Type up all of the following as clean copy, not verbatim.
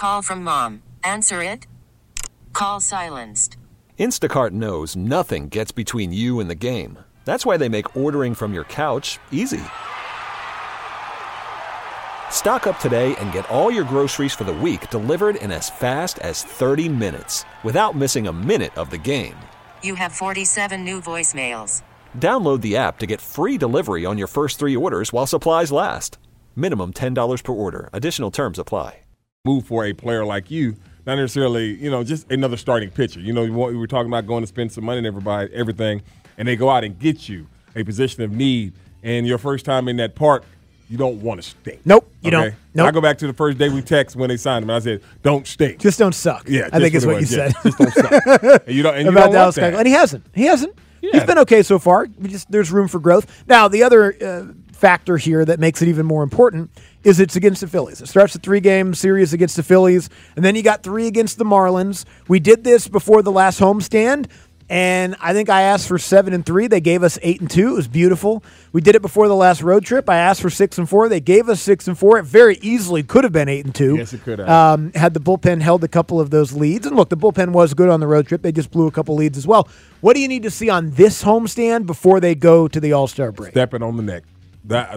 Call from mom. Answer it. Call silenced. Instacart knows nothing gets between you and the game. That's why they make ordering from your couch easy. Stock up today and get all your groceries for the week delivered in as fast as 30 minutes without missing a minute of the game. You have 47 new voicemails. Download the app to get free delivery on your first 3 orders while supplies last. Minimum $10 per order. Additional terms apply. Move for a player like you, not necessarily, just another starting pitcher. We were talking about going to spend some money and everything, and they go out and get you a position of need. And your first time in that park, you don't want to stink. Nope, you don't. Nope. I go back to the first day we text when they signed him, and I said, "Don't stink. Just don't suck." Yeah, I think is what you said. Just don't suck. And you don't about want Dallas that. Keuchel, and he hasn't. Yeah. He's been okay so far. There's room for growth. Now, the other factor here that makes it even more important is it's against the Phillies. It starts a 3-game series against the Phillies, and then you got 3 against the Marlins. We did this before the last homestand. And I think I asked for 7-3. They gave us 8-2. It was beautiful. We did it before the last road trip. I asked for 6-4. They gave us 6-4. It very easily could have been 8-2. Yes, it could have. Had the bullpen held a couple of those leads. And look, the bullpen was good on the road trip. They just blew a couple leads as well. What do you need to see on this homestand before they go to the All-Star break? Stepping on the neck. I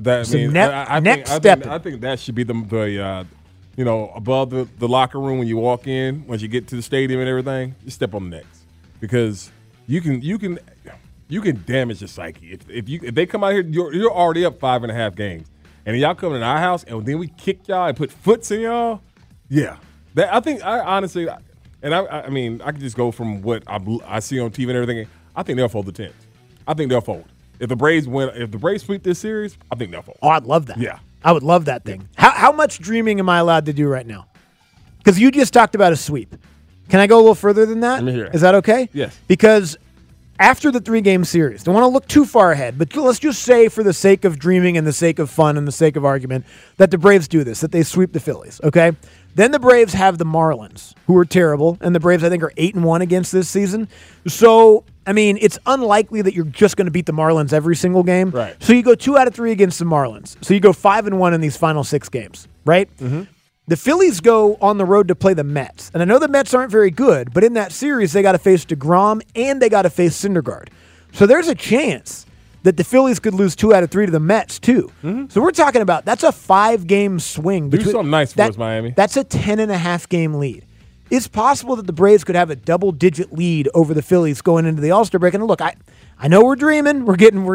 think that should be the above the locker room when you walk in, once you get to the stadium and everything, you step on the necks. Because you can damage your psyche if they come out here. You're already up 5.5 games, and y'all come in our house, and then we kick y'all and put foots in y'all. Yeah, I honestly, and I mean, I can just go from what I see on TV and everything. I think they'll fold the tent. I think they'll fold if the Braves sweep this series. I think they'll fold. Oh, I'd love that. Yeah, I would love that thing. How much dreaming am I allowed to do right now? Because you just talked about a sweep. Can I go a little further than that? Let me hear it. Is that okay? Yes. Because after the 3-game series, don't want to look too far ahead, but let's just say for the sake of dreaming and the sake of fun and the sake of argument that the Braves do this, that they sweep the Phillies, okay? Then the Braves have the Marlins, who are terrible, and the Braves, I think, are 8-1 against this season. So, I mean, it's unlikely that you're just going to beat the Marlins every single game. Right. So you go 2 out of 3 against the Marlins. So you go 5-1 in these final 6 games, right? Mm-hmm. The Phillies go on the road to play the Mets. And I know the Mets aren't very good, but in that series, they got to face DeGrom and they got to face Syndergaard. So there's a chance that the Phillies could lose 2 out of 3 to the Mets, too. Mm-hmm. So we're talking about that's a 5-game swing. Do something nice for us, Miami. That's a 10.5-game lead. It's possible that the Braves could have a double-digit lead over the Phillies going into the All-Star break. And look, I know we're dreaming. We're getting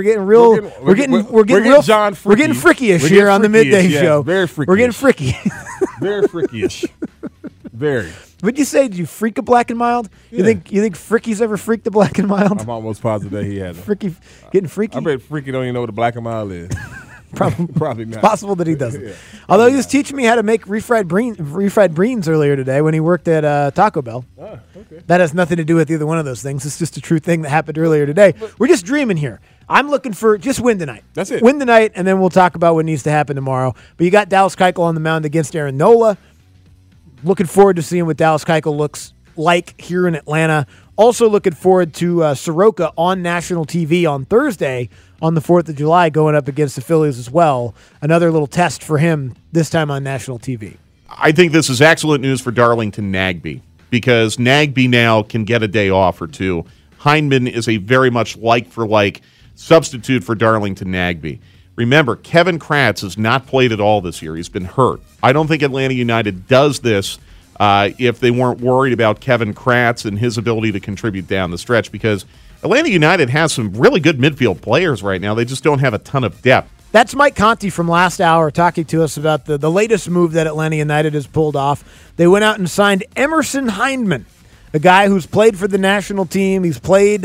freaky-ish here on the midday show. Very freaky. We're getting freaky. Very freaky-ish. Very. What'd you say? Did you freak a Black and Mild? Yeah. You think Fricky's ever freaked a Black and Mild? I'm almost positive that he hasn't. Freaky, getting freaky? I bet Freaky don't even know what a Black and Mild is. Probably not. It's possible that he doesn't. Yeah. Although he was teaching me how to make refried beans earlier today when he worked at Taco Bell. Oh, okay. That has nothing to do with either one of those things. It's just a true thing that happened earlier today. We're just dreaming here. I'm looking for just win tonight. That's it. Win tonight, and then we'll talk about what needs to happen tomorrow. But you got Dallas Keuchel on the mound against Aaron Nola. Looking forward to seeing what Dallas Keuchel looks like here in Atlanta. Also looking forward to Soroka on national TV on Thursday on the 4th of July going up against the Phillies as well. Another little test for him, this time on national TV. I think this is excellent news for Darlington Nagbe because Nagbe now can get a day off or two. Heineman is a very much like-for-like substitute for Darlington Nagbe. Remember, Kevin Kratz has not played at all this year. He's been hurt. I don't think Atlanta United does this if they weren't worried about Kevin Kratz and his ability to contribute down the stretch because Atlanta United has some really good midfield players right now. They just don't have a ton of depth. That's Mike Conti from last hour talking to us about the latest move that Atlanta United has pulled off. They went out and signed Emerson Heineman, a guy who's played for the national team. He's played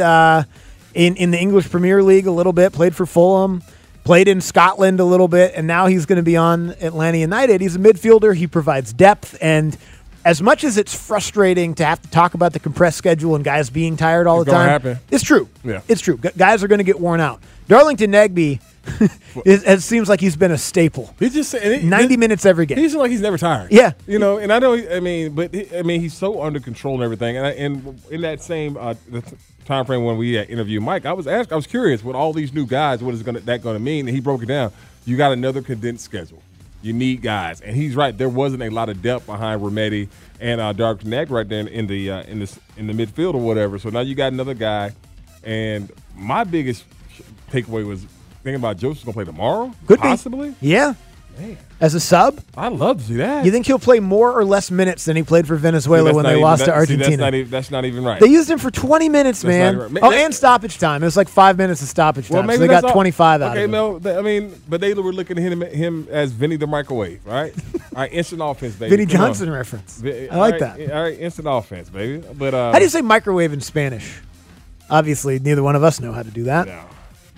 in the English Premier League a little bit, played for Fulham, played in Scotland a little bit, and now he's going to be on Atlanta United. He's a midfielder. He provides depth, and as much as it's frustrating to have to talk about the compressed schedule and guys being tired all the time, happen. It's true. Yeah. It's true. Guys are going to get worn out. Darlington Nagbe, it seems like he's been a staple. He's just 90 minutes every game. He seems like he's never tired. Yeah. And I know, he's so under control and everything. And in that same time frame when we interviewed Mike, I was curious with all these new guys, what is that going to mean? And he broke it down. You got another condensed schedule. You need guys, and he's right. There wasn't a lot of depth behind Remedi and Darlington Nagbe right there in the midfield or whatever. So now you got another guy, and my biggest takeaway was thinking about Joseph's going to play tomorrow, possibly. Yeah. Man. As a sub? I'd love to see that. You think he'll play more or less minutes than he played for Venezuela when they lost to Argentina? That's not even right. They used him for 20 minutes, man. Right. Oh, and stoppage time. It was like 5 minutes of stoppage time. So they got 25 out of him. Okay, Mel, but they were looking at him as Vinny the Microwave, right? All right, instant offense, baby. Vinny Johnson reference. I like that. All right, instant offense, baby. But how do you say microwave in Spanish? Obviously, neither one of us know how to do that. No.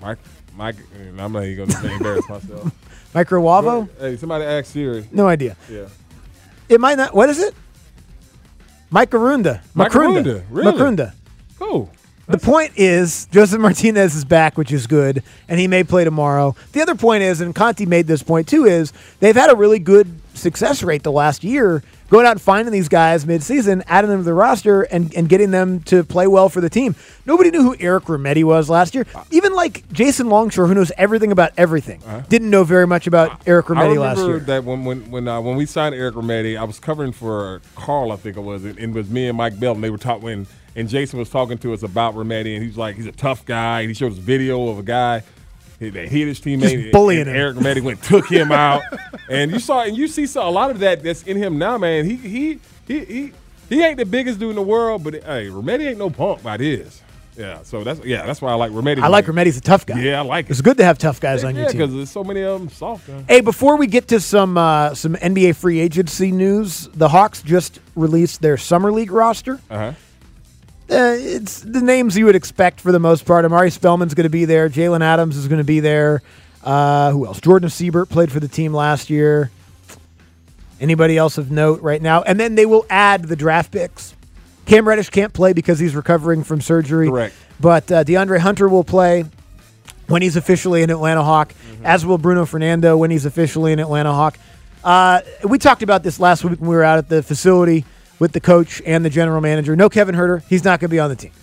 I'm not even going to embarrass myself. Microwavo? Hey, somebody ask Siri. No idea. Yeah. It might not. What is it? Macarunda. Really? Macrunda. Cool. The point is, Joseph Martinez is back, which is good, and he may play tomorrow. The other point is, and Conte made this point too, is they've had a really good success rate the last year, going out and finding these guys mid-season, adding them to the roster, and getting them to play well for the team. Nobody knew who Eric Remedi was last year. Even like Jason Longshore, who knows everything about everything, didn't know very much about Eric Remedi last year. I remember that when we signed Eric Remedi, I was covering for Carl, I think it was, and it was me and Mike Bell, and they were talking and Jason was talking to us about Remedi, and he was like, he's a tough guy. And he showed us a video of a guy that hit his teammate. Just bullying him. Eric Remedi went took him out. And you see a lot of that's in him now, man. He ain't the biggest dude in the world, but hey, Remedi ain't no punk by this. Yeah, so that's why I like Remedi. I like Remedi's a tough guy. Yeah, I like it. It's good to have tough guys on your team. Yeah, because there's so many of them soft. Man. Hey, before we get to some NBA free agency news, the Hawks just released their Summer League roster. It's the names you would expect for the most part. Amari Spellman's going to be there. Jalen Adams is going to be there. Who else? Jordan Siebert played for the team last year. Anybody else of note right now? And then they will add the draft picks. Cam Reddish can't play because he's recovering from surgery. Correct. But DeAndre Hunter will play when he's officially an Atlanta Hawk, as will Bruno Fernando when he's officially an Atlanta Hawk. We talked about this last week when we were out at the facility with the coach and the general manager. No Kevin Huerter. He's not going to be on the team.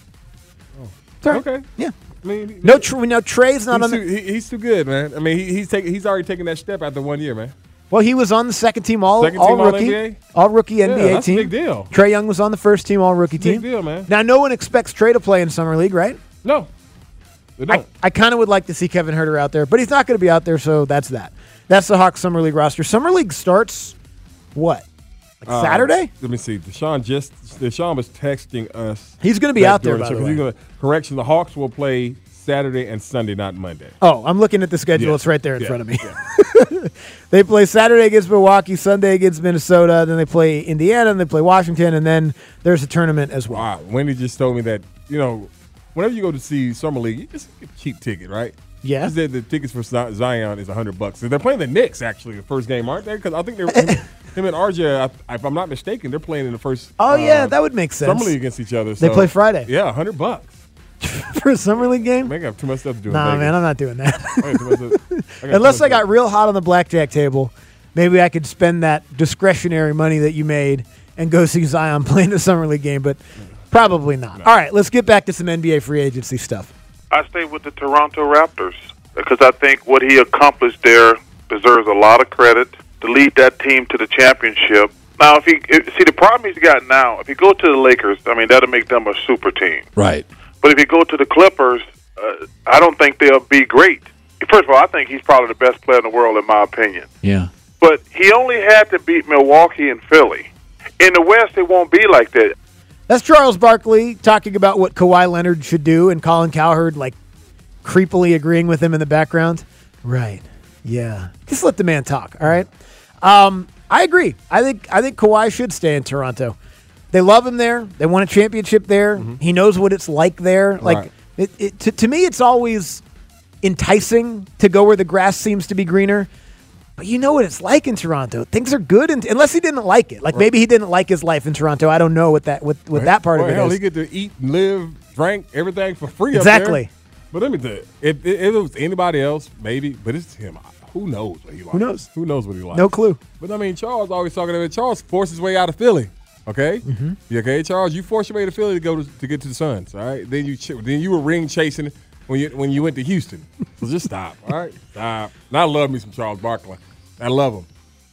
Oh. Okay. Yeah. I mean, no Trey's not on the team. He's too good, man. I mean, he's already taken that step after 1 year, man. Well, he was on the second team all-rookie NBA that's team. A big deal. Trae Young was on the first team all-rookie team. Big deal, man. Now, no one expects Trae to play in Summer League, right? No. They don't. I kind of would like to see Kevin Huerter out there, but he's not going to be out there, so that's that. That's the Hawks Summer League roster. Summer League starts what? Saturday? Let me see. Deshaun was texting us. He's going to be out there, by the way. Correction, the Hawks will play Saturday and Sunday, not Monday. Oh, I'm looking at the schedule. It's right there in front of me. Yeah. They play Saturday against Milwaukee, Sunday against Minnesota, then they play Indiana, and they play Washington, and then there's a tournament as well. Wow. Wendy just told me that, whenever you go to see Summer League, you just get a cheap ticket, right? Yeah. She said the tickets for Zion is $100. So they're playing the Knicks, actually, the first game, aren't they? Because I think him and RJ, if I'm not mistaken, they're playing in the first. Oh, yeah, that would make sense. Summer League against each other. They play Friday. Yeah, $100. For a Summer League game? I have too much stuff to do. Nah, man, I'm not doing that. Unless I got real hot on the blackjack table, maybe I could spend that discretionary money that you made and go see Zion playing the Summer League game, but probably not. No. All right, let's get back to some NBA free agency stuff. I stay with the Toronto Raptors because I think what he accomplished there deserves a lot of credit to lead that team to the championship. Now, the problem he's got now, if you go to the Lakers, I mean, that'll make them a super team. Right. But if you go to the Clippers, I don't think they'll be great. First of all, I think he's probably the best player in the world, in my opinion. Yeah. But he only had to beat Milwaukee and Philly. In the West, it won't be like that. That's Charles Barkley talking about what Kawhi Leonard should do, and Colin Cowherd, creepily agreeing with him in the background. Right. Yeah. Just let the man talk, all right? I agree. I think Kawhi should stay in Toronto. They love him there. They won a championship there. Mm-hmm. He knows what it's like there. Right. To me, it's always enticing to go where the grass seems to be greener. But you know what it's like in Toronto. Things are good, unless he didn't like it. Maybe he didn't like his life in Toronto. I don't know what that part of it is. He get to eat, live, drink, everything for free exactly. Up there. But let me tell you, if it was anybody else, maybe. But it's him. Who knows what he likes? Who knows? Who knows what he likes? No clue. But, Charles always talking about Charles forced his way out of Philly. Okay? Mm-hmm. You okay, Charles? You forced your way to Philly to get to the Suns, all right? Then you were ring chasing when you went to Houston. So just stop, all right? Stop. And I love me some Charles Barkley. I love him.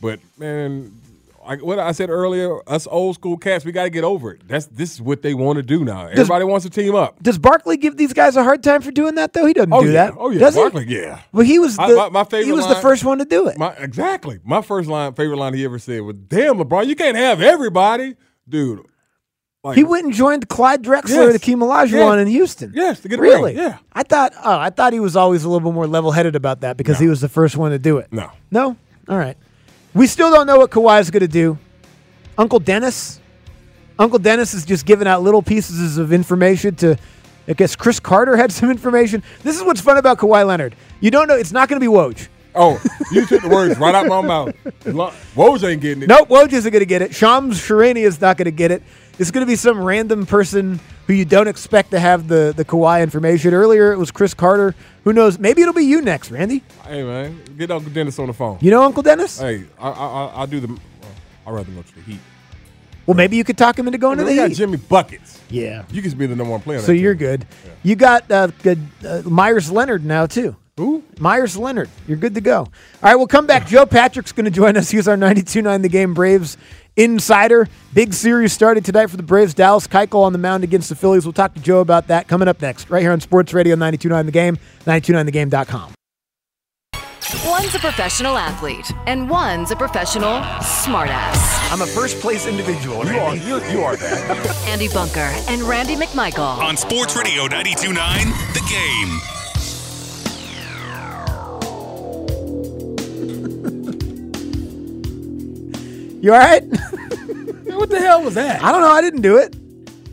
But, man, like what I said earlier, us old school cats, we got to get over it. This is what they want to do now. Everybody wants to team up. Does Barkley give these guys a hard time for doing that, though? He doesn't do that. Oh, yeah. Does Barkley, he? yeah. Well, he was my favorite he was line, the first one to do it. Exactly. My favorite line he ever said was, damn, LeBron, you can't have everybody. Dude. Like, he went and joined Clyde Drexler and Hakeem Olajuwon in Houston. Yes, to get a really. ring. Yeah. I thought he was always a little bit more level-headed about that because he was the first one to do it. No? All right. We still don't know what Kawhi's going to do. Uncle Dennis is just giving out little pieces of information to, I guess Chris Carter had some information. This is what's fun about Kawhi Leonard. You don't know, it's not going to be Woj. Oh, you took the words right out my mouth. Woj ain't getting it. Nope, Woj isn't going to get it. Shams Charania is not going to get it. It's going to be some random person who you don't expect to have the Kawhi information. Earlier, it was Chris Carter. Who knows? Maybe it'll be you next, Randy. Hey, man, get Uncle Dennis on the phone. You know Uncle Dennis? Hey, I'll do the I'd rather go to the Heat. Well, maybe you could talk him into going to the Heat. We got Jimmy Buckets. Yeah. You can be the number one player. So you're good. Yeah. You got Myers Leonard now, too. Who? Myers Leonard. You're good to go. All right, we'll come back. Joe Patrick's going to join us. He's our 92.9 The Game Braves insider. Big series started tonight for the Braves. Dallas Keuchel on the mound against the Phillies. We'll talk to Joe about that coming up next, right here on Sports Radio 92.9 The Game, 92.9thegame.com. One's a professional athlete, and one's a professional smartass. I'm a first-place individual. You are that. Andy Bunker and Randy McMichael. On Sports Radio 92.9 The Game. You all right? What the hell was that? I don't know. I didn't do it.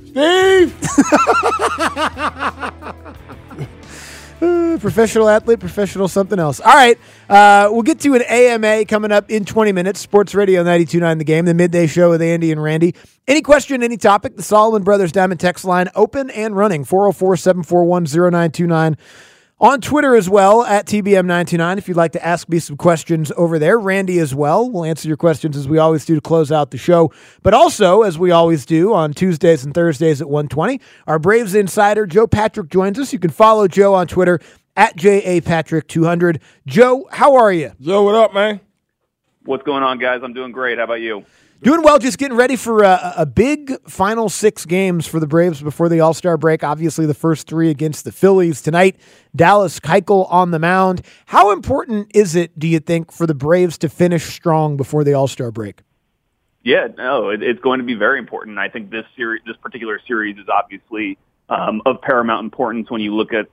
Steve! Professional athlete, professional something else. All right. We'll get to an AMA coming up in 20 minutes. Sports Radio 92.9 The Game, the midday show with Andy and Randy. Any question, any topic, the Solomon Brothers Diamond text line open and running, 404-741-0929. On Twitter as well, at TBM929, if you'd like to ask me some questions over there. Randy as well. We'll answer your questions as we always do to close out the show. But also, as we always do on Tuesdays and Thursdays at 1:20, our Braves insider, Joe Patrick, joins us. You can follow Joe on Twitter at JAPatrick200. Joe, how are you? Joe, what up, man? What's going on, guys? I'm doing great. How about you? Doing well, just getting ready for a big final 6 games for the Braves before the All-Star break. Obviously, the first 3 against the Phillies tonight. Dallas Keuchel on the mound. How important is it, do you think, for the Braves to finish strong before the All-Star break? Yeah, no, it's going to be very important. I think this particular series is obviously of paramount importance when you look at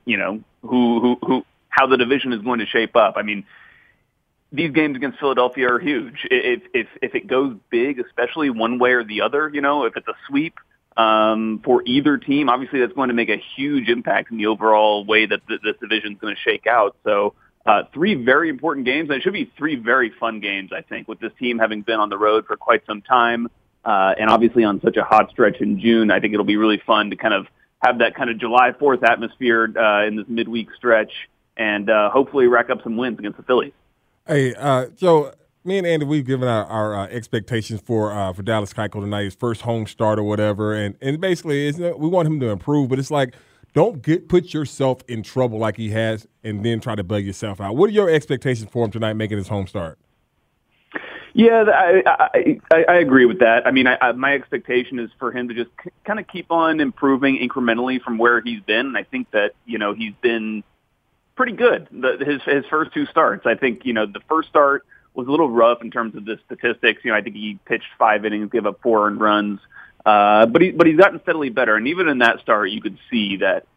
how the division is going to shape up. I mean, these games against Philadelphia are huge. If it goes big, especially one way or the other, if it's a sweep for either team, obviously that's going to make a huge impact in the overall way that this division is going to shake out. So 3 very important games, and it should be 3 very fun games, I think, with this team having been on the road for quite some time and obviously on such a hot stretch in June. I think it'll be really fun to kind of have that kind of July 4th atmosphere in this midweek stretch and hopefully rack up some wins against the Phillies. Hey, so me and Andy, we've given our expectations for Dallas Keuchel tonight, his first home start or whatever, and basically we want him to improve, but it's like don't put yourself in trouble like he has and then try to bug yourself out. What are your expectations for him tonight making his home start? Yeah, I agree with that. I mean, my expectation is for him to just kind of keep on improving incrementally from where he's been, and I think that, he's been pretty good. His first 2 starts. I think, the first start was a little rough in terms of the statistics. I think he pitched 5 innings, gave up 4 earned runs. But he's gotten steadily better. And even in that start, you could see that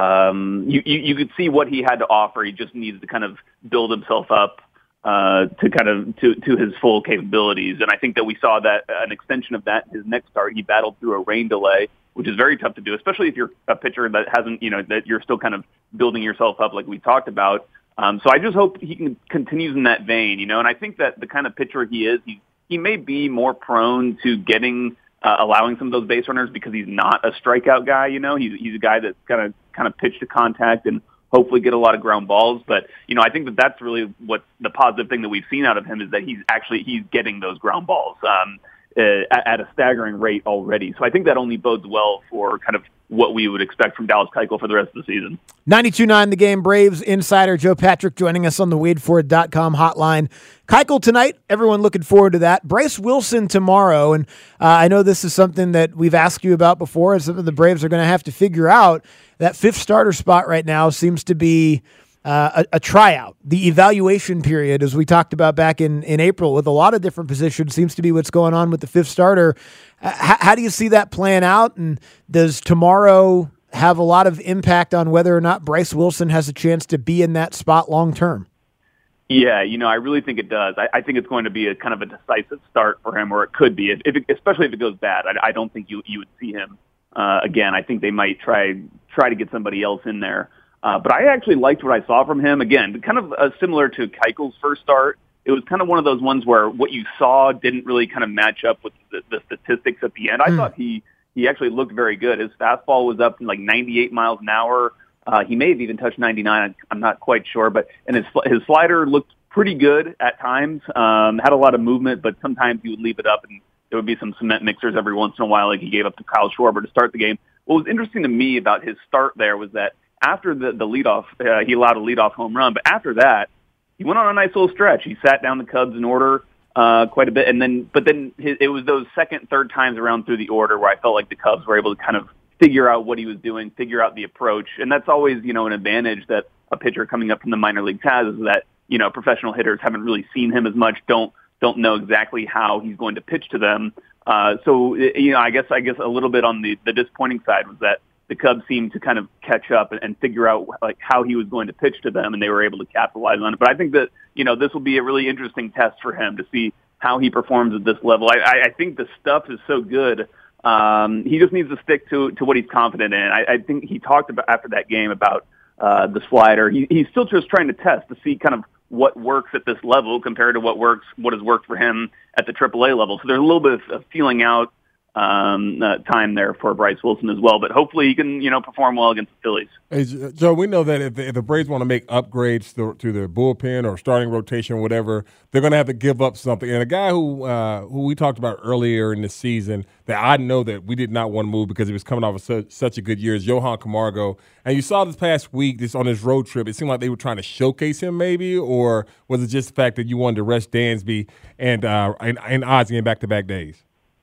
you could see what he had to offer. He just needed to kind of build himself up to his full capabilities. And I think that we saw that an extension of that in his next start. He battled through a rain delay, which is very tough to do, especially if you're a pitcher that hasn't, that you're still kind of building yourself up like we talked about. So I just hope he continues in that vein, and I think that the kind of pitcher he is, he may be more prone to allowing some of those base runners because he's not a strikeout guy, he's a guy that's kind of pitch to contact and hopefully get a lot of ground balls. But, I think that that's really what the positive thing that we've seen out of him is that he's getting those ground balls. at a staggering rate already. So I think that only bodes well for kind of what we would expect from Dallas Keuchel for the rest of the season. 92.9 The Game Braves insider Joe Patrick joining us on the WadeFord.com hotline. Keuchel tonight, everyone looking forward to that. Bryce Wilson tomorrow, and I know this is something that we've asked you about before. It's something the Braves are going to have to figure out. That fifth starter spot right now seems to be a tryout. The evaluation period, as we talked about back in April, with a lot of different positions, seems to be what's going on with the fifth starter. How do you see that playing out? And does tomorrow have a lot of impact on whether or not Bryce Wilson has a chance to be in that spot long term? Yeah, I really think it does. I think it's going to be a kind of a decisive start for him, or it could be, especially if it goes bad. I don't think you would see him again. I think they might try to get somebody else in there. But I actually liked what I saw from him. Again, kind of similar to Keuchel's first start. It was kind of one of those ones where what you saw didn't really kind of match up with the statistics at the end. I thought he actually looked very good. His fastball was up to like 98 miles an hour. He may have even touched 99. I'm not quite sure, and his slider looked pretty good at times. Had a lot of movement, but sometimes he would leave it up, and there would be some cement mixers every once in a while, like he gave up to Kyle Schwarber to start the game. What was interesting to me about his start there was that after the leadoff, he allowed a leadoff home run, but after that, he went on a nice little stretch. He sat down the Cubs in order quite a bit, but then it was those second, third times around through the order where I felt like the Cubs were able to kind of figure out what he was doing, figure out the approach, and that's always an advantage that a pitcher coming up from the minor leagues has, is that professional hitters haven't really seen him as much, don't know exactly how he's going to pitch to them. So I guess a little bit on the disappointing side was that the Cubs seemed to kind of catch up and figure out like how he was going to pitch to them, and they were able to capitalize on it. But I think that this will be a really interesting test for him to see how he performs at this level. I think the stuff is so good. He just needs to stick to what he's confident in. I think he talked about after that game about the slider. He's still just trying to test to see kind of what works at this level compared to what has worked for him at the AAA level. So there's a little bit of feeling out time there for Bryce Wilson as well, but hopefully he can perform well against the Phillies. Hey, Joe, we know that if the Braves want to make upgrades to their bullpen or starting rotation or whatever, they're going to have to give up something. And a guy who we talked about earlier in the season that I know that we did not want to move because he was coming off of such a good year is Johan Camargo. And you saw this past week, on his road trip, it seemed like they were trying to showcase him maybe, or was it just the fact that you wanted to rest Dansby and odds getting back-to-back days?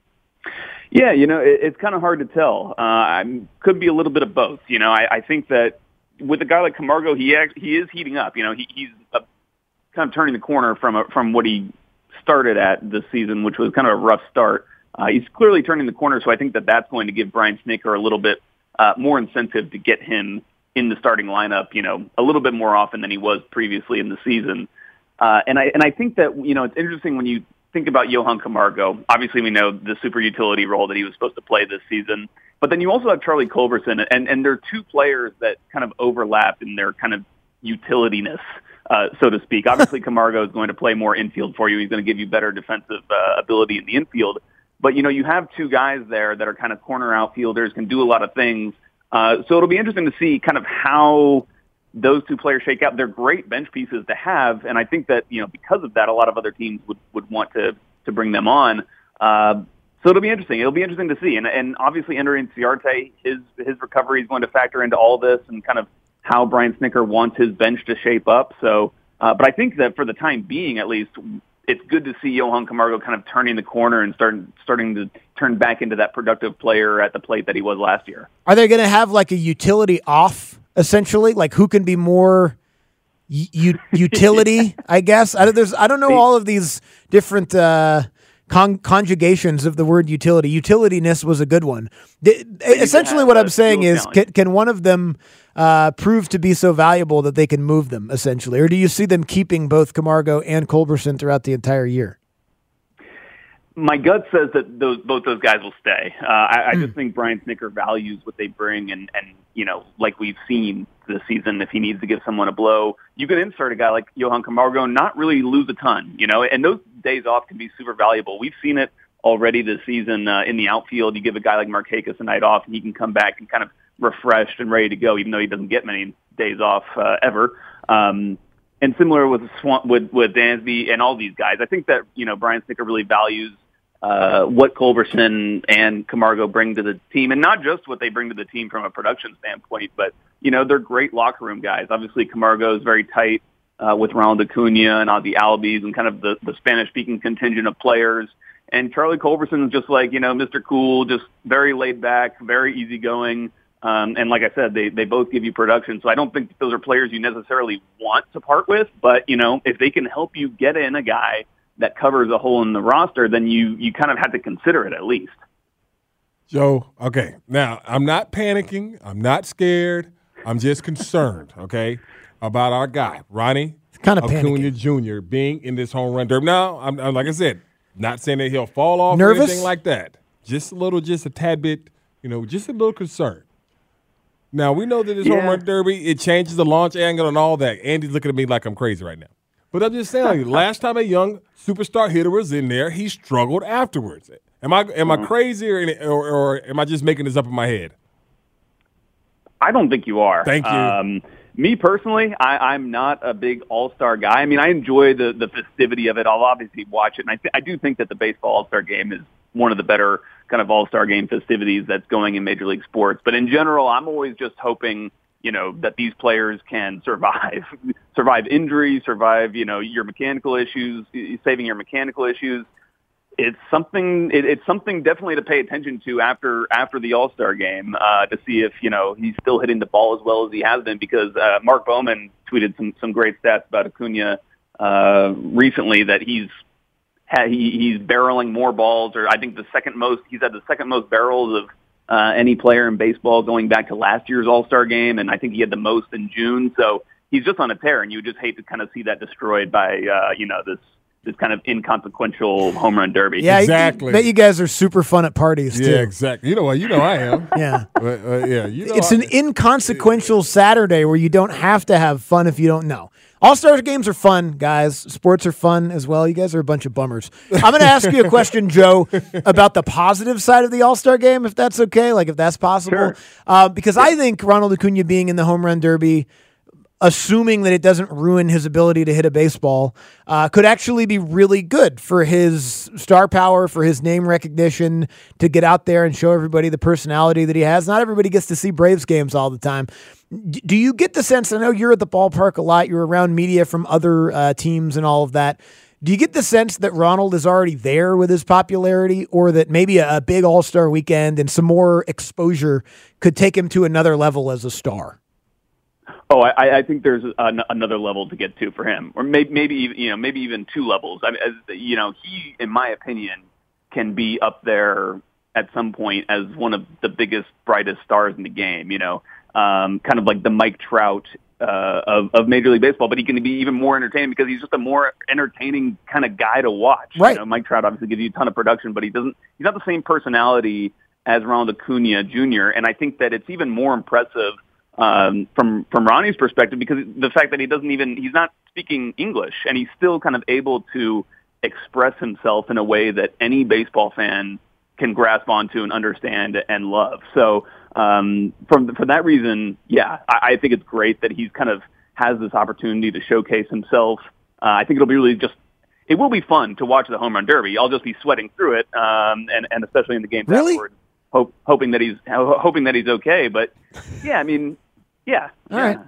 Yeah, it's kind of hard to tell. Could be a little bit of both. I think that with a guy like Camargo, he is heating up. He's kind of turning the corner from what he started at this season, which was kind of a rough start. He's clearly turning the corner, so I think that that's going to give Brian Snitker a little bit more incentive to get him in the starting lineup, a little bit more often than he was previously in the season. And I think that it's interesting when you think about Johan Camargo. Obviously, we know the super utility role that he was supposed to play this season. But then you also have Charlie Culberson, and they're two players that kind of overlap in their kind of utility-ness, so to speak. Obviously, Camargo is going to play more infield for you. He's going to give you better defensive ability in the infield. But, you have two guys there that are kind of corner outfielders, can do a lot of things. So it'll be interesting to see kind of how those two players shake out. They're great bench pieces to have, and I think that because of that, a lot of other teams would want to bring them on. So it'll be interesting. It'll be interesting to see, and obviously Ender Inciarte, his recovery is going to factor into all this, and kind of how Brian Snitker wants his bench to shape up. So, but I think that for the time being, at least, it's good to see Johan Camargo kind of turning the corner and starting to turn back into that productive player at the plate that he was last year. Are they going to have like a utility off? Essentially, like who can be more utility? I guess I don't know all of these different conjugations of the word utility. Utilityness was a good one. Essentially, what I'm saying is, can one of them prove to be so valuable that they can move them? Essentially, or do you see them keeping both Camargo and Culberson throughout the entire year? My gut says that both those guys will stay. I just think Brian Snitker values what they bring, and like we've seen this season, if he needs to give someone a blow, you can insert a guy like Johan Camargo and not really lose a ton, and those days off can be super valuable. We've seen it already this season in the outfield. You give a guy like Markakis a night off, and he can come back and kind of refreshed and ready to go, even though he doesn't get many days off ever. And similar with Dansby and all these guys, I think that Brian Snitker really values what Culberson and Camargo bring to the team, and not just what they bring to the team from a production standpoint, but, they're great locker room guys. Obviously, Camargo is very tight with Ronald Acuna and Ozzie Albies and kind of the Spanish-speaking contingent of players. And Charlie Culberson is just like, Mr. Cool, just very laid back, very easygoing. And like I said, they both give you production. So I don't think those are players you necessarily want to part with. But, if they can help you get in a guy that covers a hole in the roster, then you kind of have to consider it at least. Joe, okay. Now, I'm not panicking. I'm not scared. I'm just concerned, okay, about our guy, Ronnie Acuna Jr. being in this home run derby. Now, I'm like I said, not saying that he'll fall off or anything like that. Just a tad bit, just a little concerned. Now, we know that this home run derby, it changes the launch angle and all that. Andy's looking at me like I'm crazy right now. But I'm just saying, last time a young superstar hitter was in there, he struggled afterwards. Am I crazy or am I just making this up in my head? I don't think you are. Thank you. Me personally, I'm not a big all-star guy. I mean, I enjoy the festivity of it. I'll obviously watch it. And I do think that the baseball all-star game is one of the better kind of all-star game festivities that's going in Major League Sports. But in general, I'm always just hoping, that these players can survive injuries, survive, your mechanical issues, saving your mechanical issues. It's something definitely to pay attention to after the All-Star game to see if, he's still hitting the ball as well as he has been, because Mark Bowman tweeted some great stats about Acuna recently that he's barreling more balls, or I think he's had the second most barrels of any player in baseball going back to last year's All-Star game, and I think he had the most in June. So he's just on a tear, and you just hate to kind of see that destroyed by this kind of inconsequential home run derby. Yeah, exactly. I bet you guys are super fun at parties, too. Yeah, exactly. I am. Yeah. It's an inconsequential Saturday where you don't have to have fun if you don't know. All-Star games are fun, guys. Sports are fun as well. You guys are a bunch of bummers. I'm going to ask you a question, Joe, about the positive side of the All-Star game, if that's okay, like if that's possible. Sure. Because I think Ronald Acuna being in the home run derby, assuming that it doesn't ruin his ability to hit a baseball, could actually be really good for his star power, for his name recognition, to get out there and show everybody the personality that he has. Not everybody gets to see Braves games all the time. Do you get the sense, I know you're at the ballpark a lot, you're around media from other teams and all of that, do you get the sense that Ronald is already there with his popularity, or that maybe a big All-Star weekend and some more exposure could take him to another level as a star? Oh, I think there's another level to get to for him, or maybe even two levels. I mean, he, in my opinion, can be up there at some point as one of the biggest, brightest stars in the game. Kind of like the Mike Trout of Major League Baseball, but he can be even more entertaining because he's just a more entertaining kind of guy to watch. Right. Mike Trout obviously gives you a ton of production, but he's not the same personality as Ronald Acuna Jr. And I think that it's even more impressive from Ronnie's perspective, because the fact that he's not speaking English, and he's still kind of able to express himself in a way that any baseball fan can grasp onto and understand and love. So for that reason, yeah, I think it's great that he's kind of has this opportunity to showcase himself. I think it will be fun to watch the home run derby. I'll just be sweating through it, and especially in the games afterwards, hoping that he's okay. But yeah, I mean, yeah, all right.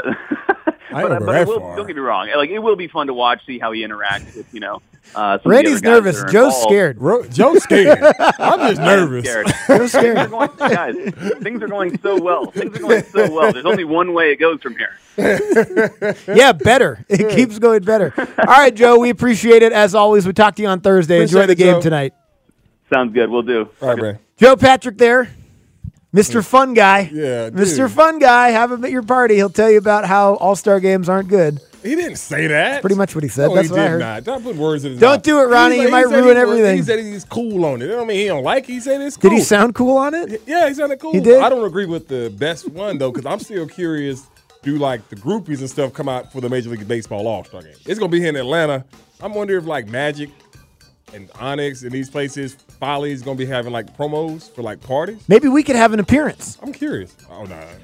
Don't get me wrong. Like, it will be fun to watch, see how he interacts with some Randy's nervous. Joe's scared. Joe's scared. I'm just nervous. Joe's scared. Guys, things are going so well. There's only one way it goes from here. Yeah, better. It keeps going better. All right, Joe, we appreciate it. As always, we talk to you on Thursday. Enjoy the game tonight. Sounds good. We'll do. All right, Ray. Joe Patrick there. Mr. Fun Guy. Yeah, dude. Mr. Fun Guy. Have him at your party. He'll tell you about how All-Star games aren't good. He didn't say that. Pretty much what he said. No, That's he what I did heard. not. Don't put words in his Don't mouth. do it, Ronnie. You might ruin everything. He said he's cool on it. That don't mean he don't like it. He said it's cool. Did he sound cool on it? Yeah, he sounded cool. He did? I don't agree with the best one, though, because I'm still curious. Do, like, the groupies and stuff come out for the Major League Baseball All-Star game? It's going to be here in Atlanta. I'm wondering if, like, Magic and Onyx and these places, Folly's going to be having, like, promos for, like, parties. Maybe we could have an appearance. I'm curious. Oh, no.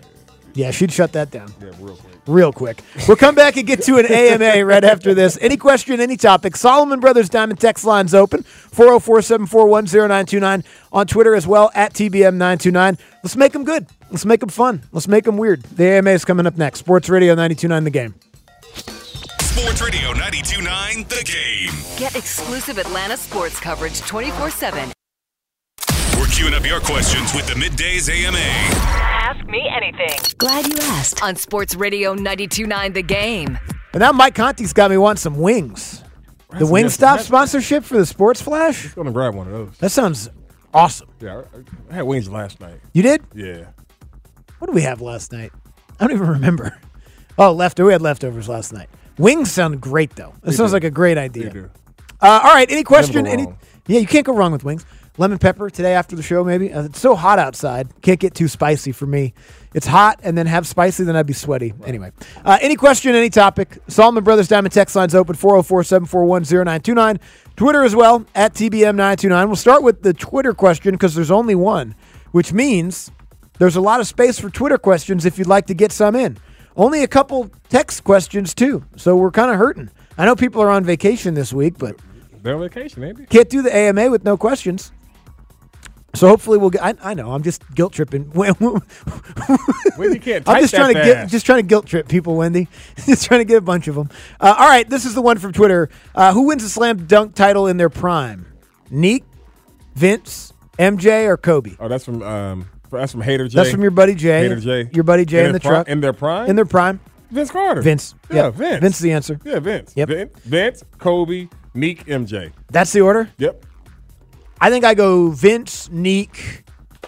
Yeah, she'd shut that down. Yeah, real quick. Real quick. We'll come back and get to an AMA right after this. Any question, any topic, Solomon Brothers Diamond text line's open, 404-741-0929. On Twitter as well, at TBM929. Let's make them good. Let's make them fun. Let's make them weird. The AMA is coming up next. Sports Radio 92.9 The Game. Sports Radio 92.9 The Game. Get exclusive Atlanta sports coverage 24/7. We're queuing up your questions with the Middays AMA. Ask me anything. Glad you asked. On Sports Radio 92.9 The Game. And now Mike Conti's got me wanting some wings. The Wingstop sponsorship for the Sports Flash? I'm going to grab one of those. That sounds awesome. Yeah, I had wings last night. You did? Yeah. What did we have last night? I don't even remember. Oh, we had leftovers last night. Wings sound great, though. It sounds like a great idea. All right, any question? Yeah, you can't go wrong with wings. Lemon pepper today after the show, maybe. It's so hot outside. Can't get too spicy for me. It's hot and then have spicy, then I'd be sweaty. Right. Anyway, any question, any topic, Solomon Brothers Diamond text line's open, 404-741-0929. Twitter as well, at TBM929. We'll start with the Twitter question because there's only one, which means there's a lot of space for Twitter questions if you'd like to get some in. Only a couple text questions, too, so we're kind of hurting. I know people are on vacation this week, but they're on vacation, ain't they? Can't do the AMA with no questions. So hopefully we'll get. I know I'm just guilt tripping. Wendy can't type I'm just trying to guilt trip people, Wendy. Just trying to get a bunch of them. All right, this is the one from Twitter. Who wins the slam dunk title in their prime? Neek, Vince, MJ, or Kobe? Oh, that's from Hater J. That's from your buddy Jay. Hater J. Your buddy Jay in the truck. In their prime. In their prime. Vince Carter. Vince. Yeah, yep. Vince. Vince is the answer. Yeah, Vince. Yep. Vince, Kobe, Neek, MJ. That's the order? Yep. I think I go Vince, Neek,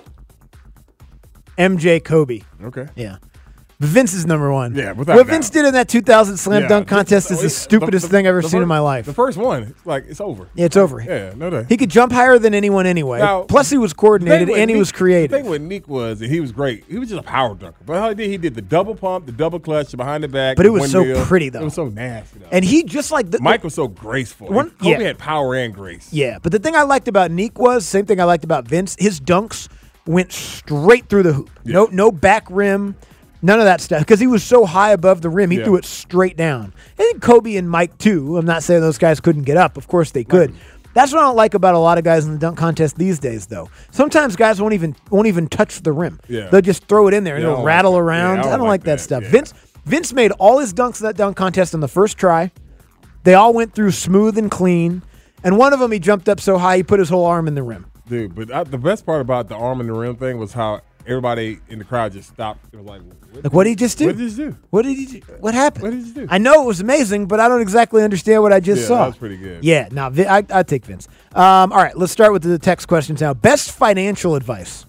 MJ, Kobe. Okay. Yeah. But Vince is number one. Yeah, without what doubt. Vince did in that 2000 slam dunk contest is the stupidest thing I've ever seen in my life. The first one, it's over. Yeah, it's over. Yeah, no doubt. He could jump higher than anyone anyway. Now, plus, he was coordinated and he was creative. The thing with Neek was that he was great. He was just a power dunker. But how he did the double pump, the double clutch, behind the back. But it was so pretty, though. It was so nasty, though. And he just like Mike was so graceful. Kobe had power and grace. Yeah, but the thing I liked about Neek was same thing I liked about Vince. His dunks went straight through the hoop. Yeah. No back rim. None of that stuff, because he was so high above the rim, he threw it straight down. And Kobe and Mike, too. I'm not saying those guys couldn't get up. Of course they could. That's what I don't like about a lot of guys in the dunk contest these days, though. Sometimes guys won't even touch the rim. Yeah. They'll just throw it in there, and it'll rattle around. Yeah, I don't like that stuff. Yeah. Vince made all his dunks in that dunk contest on the first try. They all went through smooth and clean. And one of them, he jumped up so high, he put his whole arm in the rim. Dude, but the best part about the arm in the rim thing was how everybody in the crowd just stopped. It was like, what did he just do? What did he do? What did he do? What happened? What did he do? I know it was amazing, but I don't exactly understand what I just saw. That was pretty good. Yeah, no, I'd take Vince. All right, let's start with the text questions now. Best financial advice?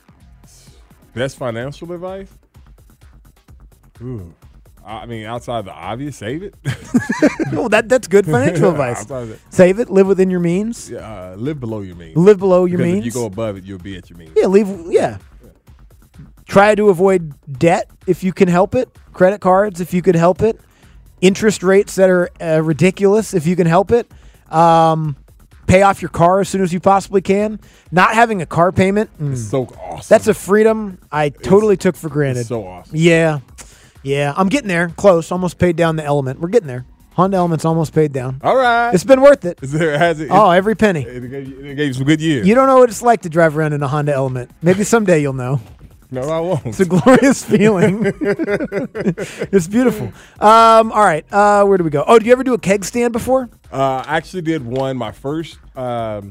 Best financial advice? Ooh. I mean, outside the obvious, save it. Well, that's good financial advice. Save it, live within your means. Yeah, live below your means. Live below your means. If you go above it, you'll be at your means. Yeah, Try to avoid debt if you can help it. Credit cards if you could help it. Interest rates that are ridiculous if you can help it. Pay off your car as soon as you possibly can. Not having a car payment. It's so awesome. That's a freedom I totally took for granted. It's so awesome. Yeah. I'm getting there. Close. Almost paid down the Element. We're getting there. Honda Element's almost paid down. All right. It's been worth it. Every penny. It gave you some good years. You don't know what it's like to drive around in a Honda Element. Maybe someday you'll know. No, I won't. It's a glorious feeling. It's beautiful. All right. Where do we go? Oh, did you ever do a keg stand before? I actually did one. My first year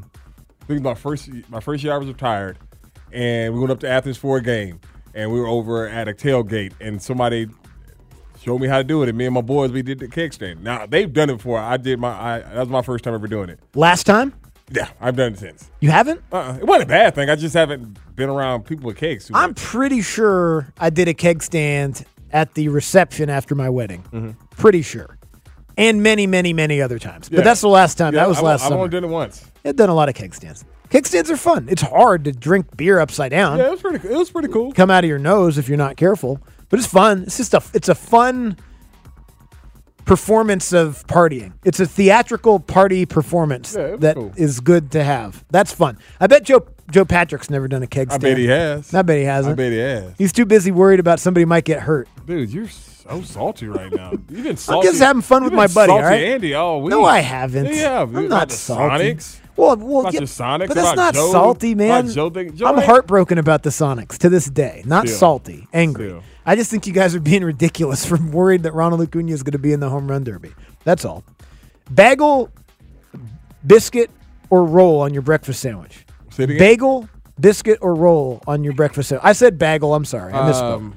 I was retired, and we went up to Athens for a game, and we were over at a tailgate, and somebody showed me how to do it, and me and my boys, we did the keg stand. Now, they've done it before. That was my first time ever doing it. Last time? Yeah, I've done it since. You haven't? It wasn't a bad thing. I just haven't been around people with kegs. I'm pretty sure I did a keg stand at the reception after my wedding. Mm-hmm. Pretty sure. And many, many, many other times. But that's the last time. That was last summer. I've only done it once. I've done a lot of keg stands. Keg stands are fun. It's hard to drink beer upside down. Yeah, it was pretty cool. Come out of your nose if you're not careful. But it's fun. It's a fun performance of partying. It's a theatrical party performance that is good to have. That's fun. I bet Joe Joe Patrick's never done a keg stand. I bet he has. I bet he hasn't. I bet he has. He's too busy worried about somebody might get hurt. Dude, you're so salty right now. You've been salty. I'm just having fun with my buddy, all right? Andy all week. No, I haven't. Yeah, I'm not salty. Sonics. Well, yeah, Sonics, but that's not Joe, salty, man. I'm heartbroken about the Sonics to this day. Not salty, angry. I just think you guys are being ridiculous for worried that Ronald Acuna is going to be in the home run derby. That's all. Bagel, biscuit, or roll on your breakfast sandwich. Bagel, biscuit, or roll on your breakfast sandwich. I said bagel. I'm sorry. I misspoke.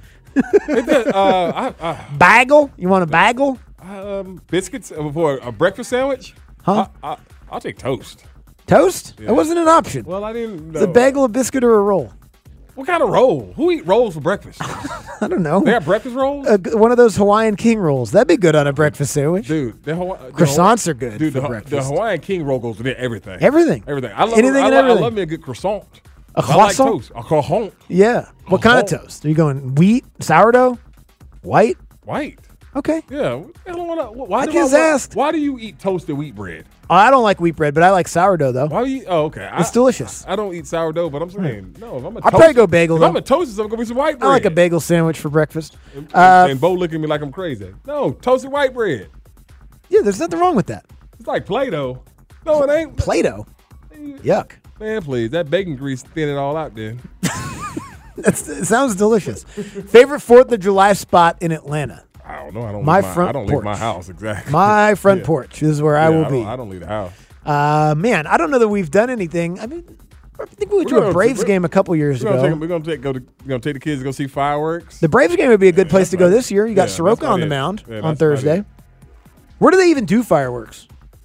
Bagel? You want a bagel? Biscuits for a breakfast sandwich? Huh? I'll take toast. Toast? Yeah. That wasn't an option. Well, I didn't know. It's a bagel, a biscuit, or a roll. What kind of roll? Who eat rolls for breakfast? I don't know. They have breakfast rolls? One of those Hawaiian King rolls. That'd be good on a breakfast sandwich. Dude, croissants are good for breakfast. The Hawaiian King roll goes with everything. Everything. Anything and everything. I love me a good croissant. A croissant? I like toast. A croissant. Yeah. What kind of toast? Are you going wheat, sourdough, white? White. Okay. Yeah. Why do you eat toasted wheat bread? I don't like wheat bread, but I like sourdough, though. Why do you? Oh, okay. It's delicious. I don't eat sourdough, but I'm saying, no, if I'm a I'll probably go bagel, if though. I'm a toast, it's going to be some white bread. I like a bagel sandwich for breakfast. And Bo looking at me like I'm crazy. No, toasted white bread. Yeah, there's nothing wrong with that. It's like Play-Doh. No, it ain't. Play-Doh? Yuck. Man, please. That bacon grease thin it all out there. It sounds delicious. Favorite 4th of July spot in Atlanta? I don't know. I don't porch. leave my house, exactly. My front porch is where I will be. I don't leave the house. Man, I don't know that we've done anything. I mean, I think we went to a Braves game a couple years ago. We're going to take the kids to go see fireworks. The Braves game would be a good place to go this year. You got Soroka on the mound on Thursday. Where do they even do fireworks?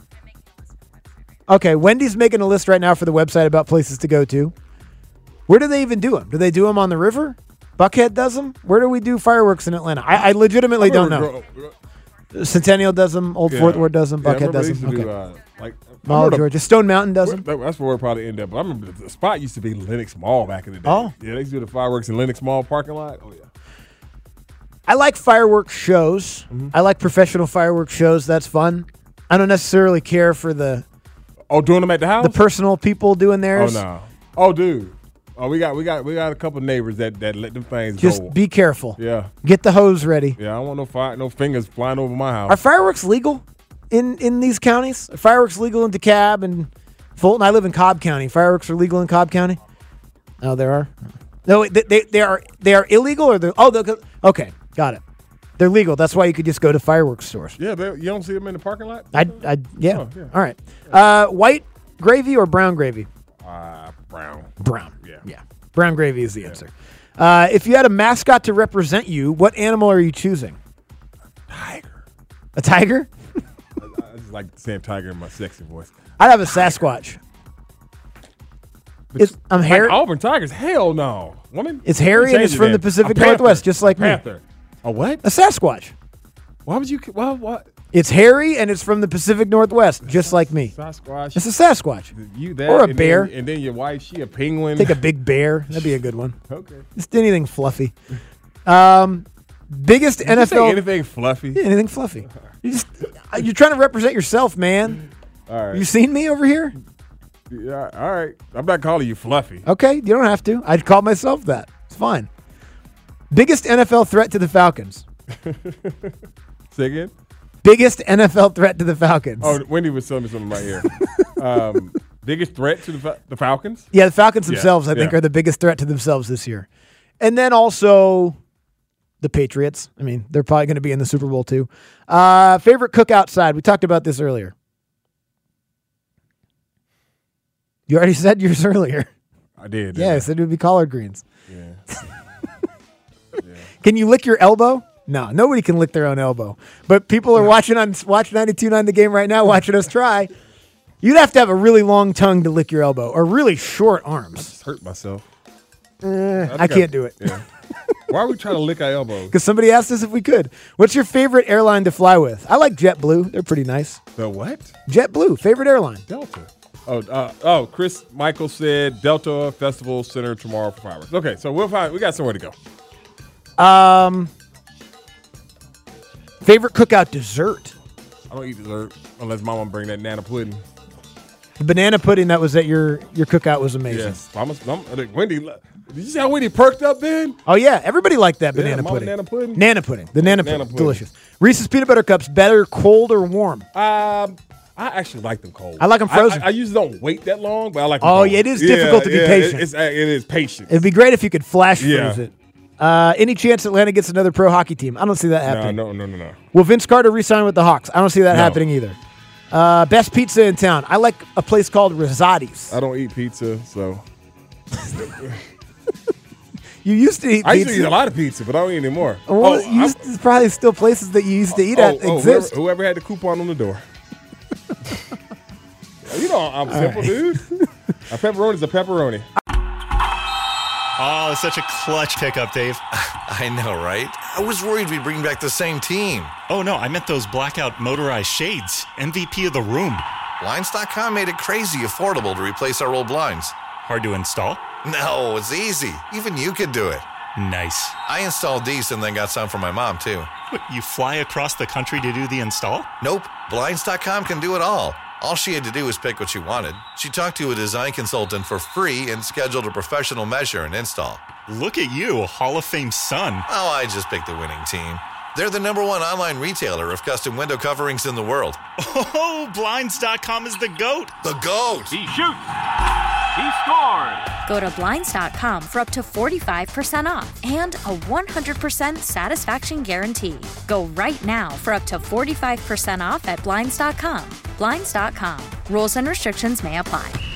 Okay, Wendy's making a list right now for the website about places to go to. Where do they even do them? Do they do them on the river? Buckhead does them? Where do we do fireworks in Atlanta? I legitimately don't know. Centennial does them. Old Fourth Ward does them. Buckhead does them. Okay. Mall, Georgia. Stone Mountain does them. That's where we'll probably end up. But I remember the spot used to be Lenox Mall back in the day. Oh. Yeah, they used to do the fireworks in Lenox Mall parking lot. Oh, yeah. I like fireworks shows. Mm-hmm. I like professional fireworks shows. That's fun. I don't necessarily care for the... Oh, doing them at the house? The personal people doing theirs. Oh, no. Oh, dude. Oh, we got a couple neighbors that let them things just go. Just be careful. Yeah. Get the hose ready. Yeah, I don't want no fingers flying over my house. Are fireworks legal in these counties? Are fireworks legal in DeKalb and Fulton? I live in Cobb County. Fireworks are legal in Cobb County? Oh, there are? No, they are illegal or okay, got it. They're legal. That's why you could just go to fireworks stores. Yeah, you don't see them in the parking lot? Yeah. Oh, yeah. All right. White gravy or brown gravy? Brown. Brown. Yeah. Brown gravy is the answer. If you had a mascot to represent you, what animal are you choosing? Tiger. A tiger? I just like saying tiger in my sexy voice. I'd have a Sasquatch. I'm hairy. Like Auburn Tigers? Hell no. Woman? It's hairy and it's from the Pacific Northwest, just like me. Panther. A what? A Sasquatch. Why would you? What? It's hairy and it's from the Pacific Northwest, just like me. Sasquatch. It's a Sasquatch. Or a bear. And then your wife, she a penguin. Take a big bear. That'd be a good one. Okay. Just anything fluffy. Biggest Did NFL. You say anything fluffy? Yeah, anything fluffy. You're trying to represent yourself, man. All right. You seen me over here? Yeah. All right. I'm not calling you fluffy. Okay. You don't have to. I'd call myself that. It's fine. Biggest NFL threat to the Falcons. Say again? Biggest NFL threat to the Falcons. Oh, Wendy was telling me something right here. Biggest threat to the Falcons? Yeah, the Falcons themselves, I think, are the biggest threat to themselves this year. And then also the Patriots. I mean, they're probably going to be in the Super Bowl too. Favorite cook outside. We talked about this earlier. You already said yours earlier. I did. Yeah, I said it would be collard greens. Yeah. Can you lick your elbow? No, nobody can lick their own elbow. But people are watching 92.9 The Game right now, watching us try. You'd have to have a really long tongue to lick your elbow, or really short arms. I just hurt myself. I can't do it. Yeah. Why are we trying to lick our elbows? Because somebody asked us if we could. What's your favorite airline to fly with? I like JetBlue. They're pretty nice. The what? JetBlue. Favorite airline? Delta. Chris Michael said Delta Festival Center tomorrow for fireworks. Okay, so we'll find. We got somewhere to go. Favorite cookout dessert? I don't eat dessert unless Mama bring that nana pudding. The banana pudding that was at your cookout was amazing. Yes. Wendy, did you see how Wendy perked up then? Oh, yeah. Everybody liked that banana pudding. Nana pudding? Nana pudding. The Nana pudding. Delicious. Reese's Peanut Butter Cups, better cold or warm? I actually like them cold. I like them frozen. I usually don't wait that long, but I like them cold. Yeah, it is difficult to be patient. It is patient. It'd be great if you could flash freeze it. Any chance Atlanta gets another pro hockey team? I don't see that happening. No. Will Vince Carter re-sign with the Hawks? I don't see that happening either. Best pizza in town. I like a place called Rosati's. I don't eat pizza, so. You used to eat pizza? I used to eat a lot of pizza, but I don't eat anymore. Well, there's probably still places that you used to eat at exist. Whoever had the coupon on the door. You know I'm simple, dude. A pepperoni is a pepperoni. Oh, such a clutch pickup, Dave. I know, right? I was worried we'd bring back the same team. Oh, no, I meant those blackout motorized shades. MVP of the room. Blinds.com made it crazy affordable to replace our old blinds. Hard to install? No, it's easy. Even you could do it. Nice. I installed these and then got some for my mom, too. What, you fly across the country to do the install? Nope. Blinds.com can do it all. All she had to do was pick what she wanted. She talked to a design consultant for free and scheduled a professional measure and install. Look at you, Hall of Fame son. Oh, I just picked the winning team. They're the #1 online retailer of custom window coverings in the world. Oh, Blinds.com is the GOAT. The GOAT! He shoots. He scored. Go to Blinds.com for up to 45% off and a 100% satisfaction guarantee. Go right now for up to 45% off at Blinds.com. Blinds.com. Rules and restrictions may apply.